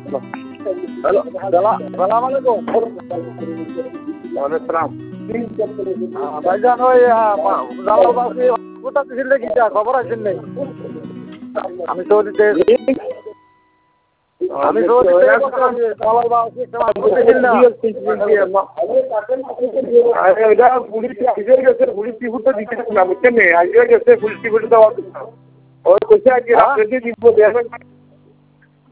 Hello সালাম আলাইকুম। ওয়ালাইকুম সালাম। ভাইজান ওই জালালবাসী কোথা ছিল কি খবর আছেন নেই? আমি সৌদিতে পুলিশ